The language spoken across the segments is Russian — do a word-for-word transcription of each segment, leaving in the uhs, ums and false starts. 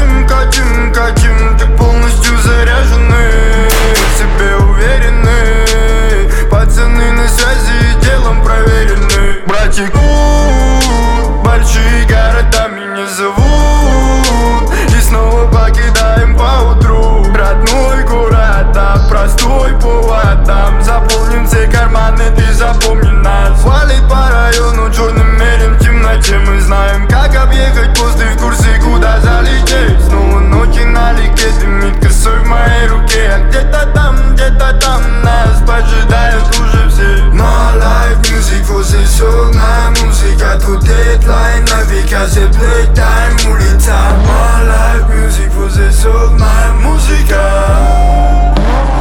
катим, катим, катим. Ты полностью заряженный, в себе уверенный. Пацаны на связи и делом проверены. Братик, большие города меня зовут, и снова покидаем поутру родной город, а простой повод там. Заполним все карманы, ты запомни нас. Валит по району черным мерем в темноте. Мы знаем, как объехать после, в курсе, куда залететь. Снова ночи налегке, дымит косой в моей руке. А где-то там, где-то там нас поджидают уже все. My life music, возле согная музыка. Тут дедлайн на века, все playtime улица. My life music, возле согная музыка.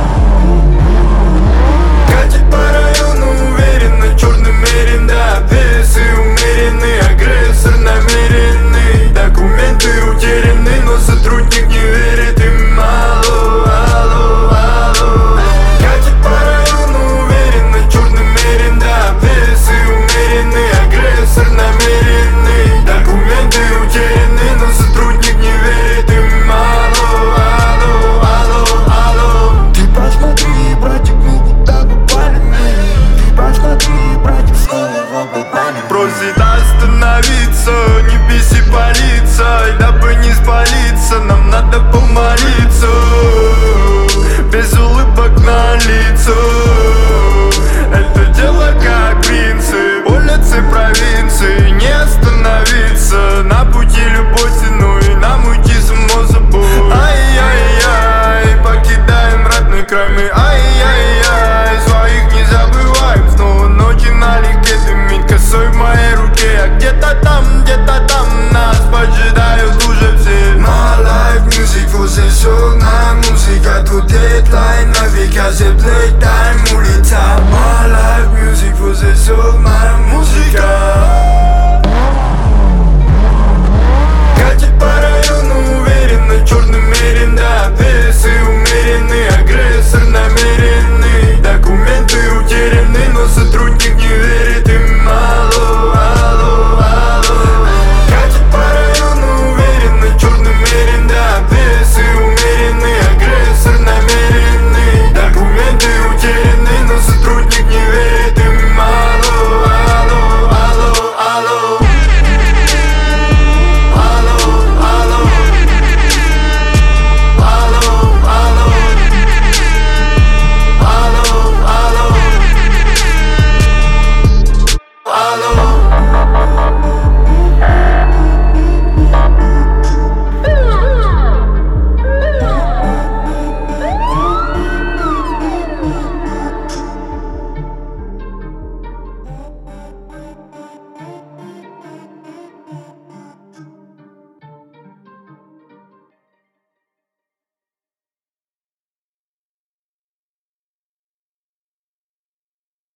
Катит по району уверенно, черный мерен, да. Весы умеренный, агрессор намеренный. Документы утеряны, но сотрудник не верит им. Алло, алло, алло. Катит по району уверенно, черный мерен, да. Весы умеренный, агрессор намеренный. Документы утеряны, но сотрудник не верит им. Алло, алло, алло, алло. Ты посмотри, братик, мы куда попали мы. Ты посмотри, братик, снова попали. Просит остановиться, не беси полиция, дабы не спалиться, нам надо помолиться.